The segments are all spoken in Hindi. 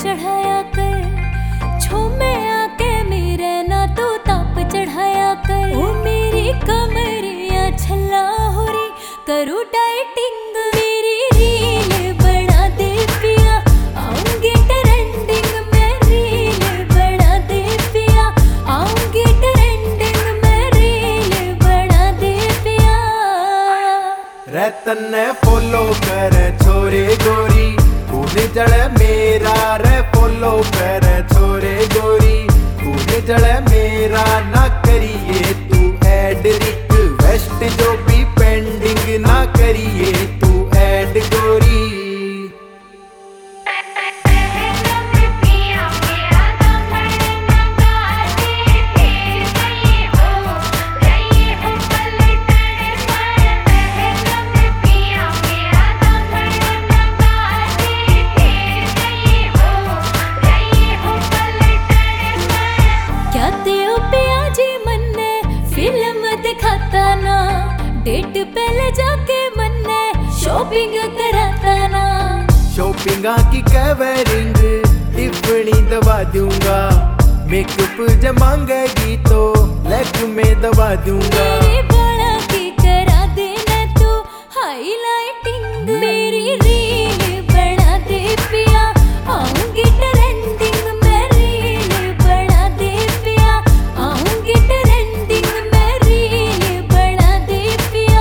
चढ़ाया कर, झूमे आके मेरे ना तू ताप चढ़ाया कर। ओ मेरी कमरिया छल्ला हो रही, करूँ डाइटिंग मेरी रील बना दे पिया, आऊंगी ट्रेंडिंग में रील बना दे पिया, आऊंगी ट्रेंडिंग में रील बना दे पिया। रे तन्ने फॉलो कर छोरे गोरी, तूने जड़ मेरा रे फॉलो कर छोरे गोरी, तूने जड़ मेरा ना करिए तू ऐड रिक्वेस्ट जो भी पेंडिंग ना करिए तू ऐड गोरी। दिखाता ना डेट पहले जाके मन्ने शॉपिंग कराता ना, शॉपिंग की कवरिंग टिप्पणी दबा दूंगा, मेकअप जब मांगेगी तो लेग में दबा दूंगा। मेरी बड़ा की करा देना तू हाईलाइटिंग, मेरी रील बना दे पिया, आऊंगी ट्रेंडिंग में रील बना दे पिया, आऊंगी ट्रेंडिंग में रील बना दे पिया।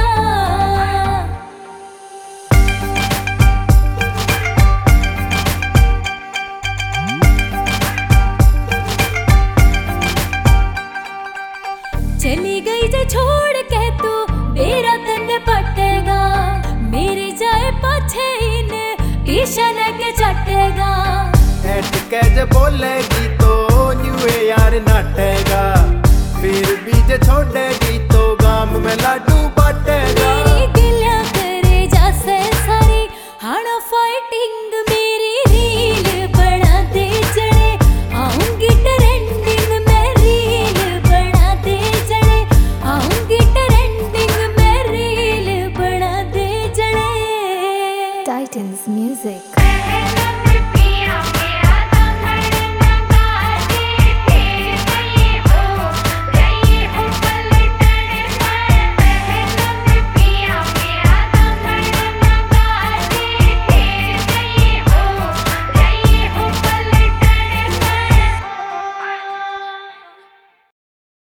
चली गई जो छोड़ के तू मेरा तन पटेगा, मेरे जाए पाछे इन ईशान के चटेगा। ऐट के जब बोलेगी